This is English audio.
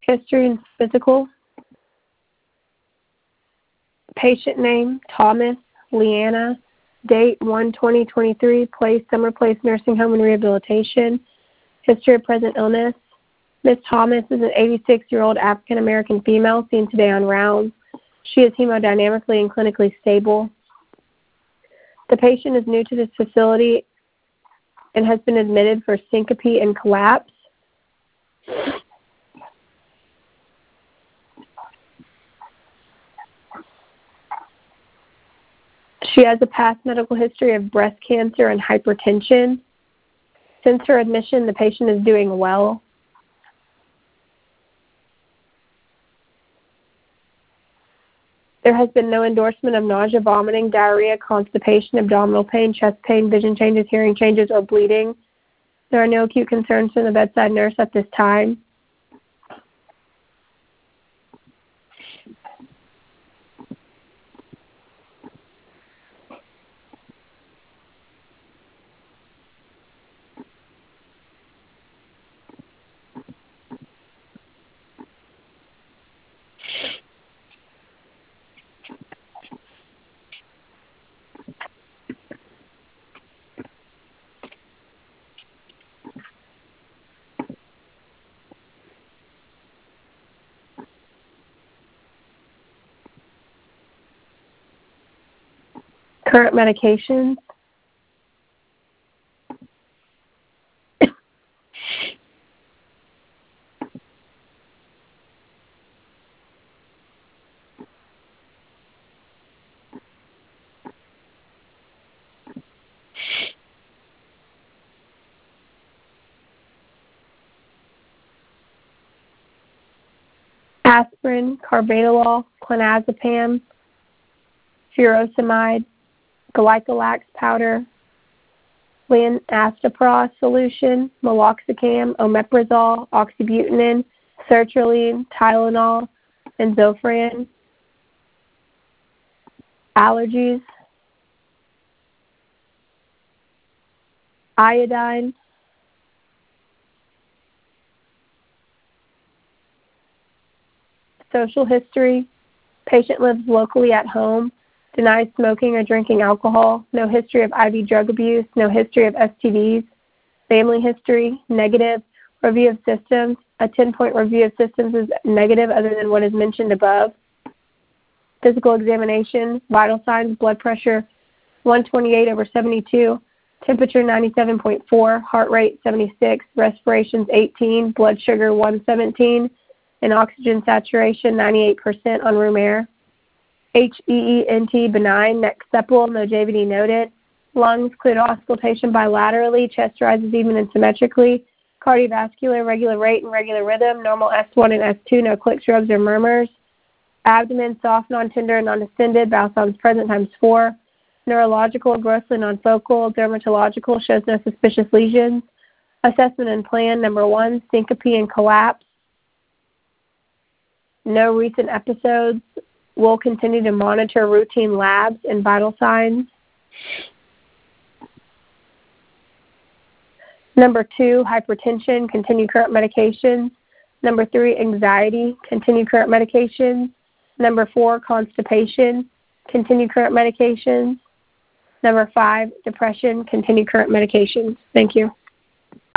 History and physical. Patient name, Thomas, Leanna. Date, 1/20/23. Place, Summer Place Nursing Home and Rehabilitation. History of present illness. Ms. Thomas is an 86-year-old African-American female seen today on rounds. She is hemodynamically and clinically stable. The patient is new to this facility and has been admitted for syncope and collapse. She has a past medical history of breast cancer and hypertension. Since her admission, the patient is doing well. There has been no endorsement of nausea, vomiting, diarrhea, constipation, abdominal pain, chest pain, vision changes, hearing changes, or bleeding. There are no acute concerns from the bedside nurse at this time. Current medications. Aspirin, carvedilol, clonazepam, furosemide, glycolax powder, linacipro solution, meloxicam, omeprazole, oxybutynin, sertraline, Tylenol, and Zofran. Allergies, iodine, social history. Patient lives locally at home. Denies smoking or drinking alcohol. No history of IV drug abuse. No history of STDs. Family history, negative. Review of systems. A 10-point review of systems is negative other than what is mentioned above. Physical examination, vital signs, blood pressure 128/72, temperature 97.4, heart rate 76, respirations 18, blood sugar 117, and oxygen saturation 98% on room air. HEENT benign, neck supple, no JVD noted. Lungs clear to auscultation bilaterally, chest rises even and symmetrically. Cardiovascular, regular rate and regular rhythm, normal S1 and S2, no clicks, rubs, or murmurs. Abdomen soft, non-tender, non-distended, bowel sounds present ×4. Neurological, grossly non-focal. Dermatological, shows no suspicious lesions. Assessment and plan, number 1, syncope and collapse. No recent episodes. We'll continue to monitor routine labs and vital signs. Number 2, hypertension, continue current medications. Number 3, anxiety, continue current medications. Number 4, constipation, continue current medications. Number 5, depression, continue current medications. Thank you.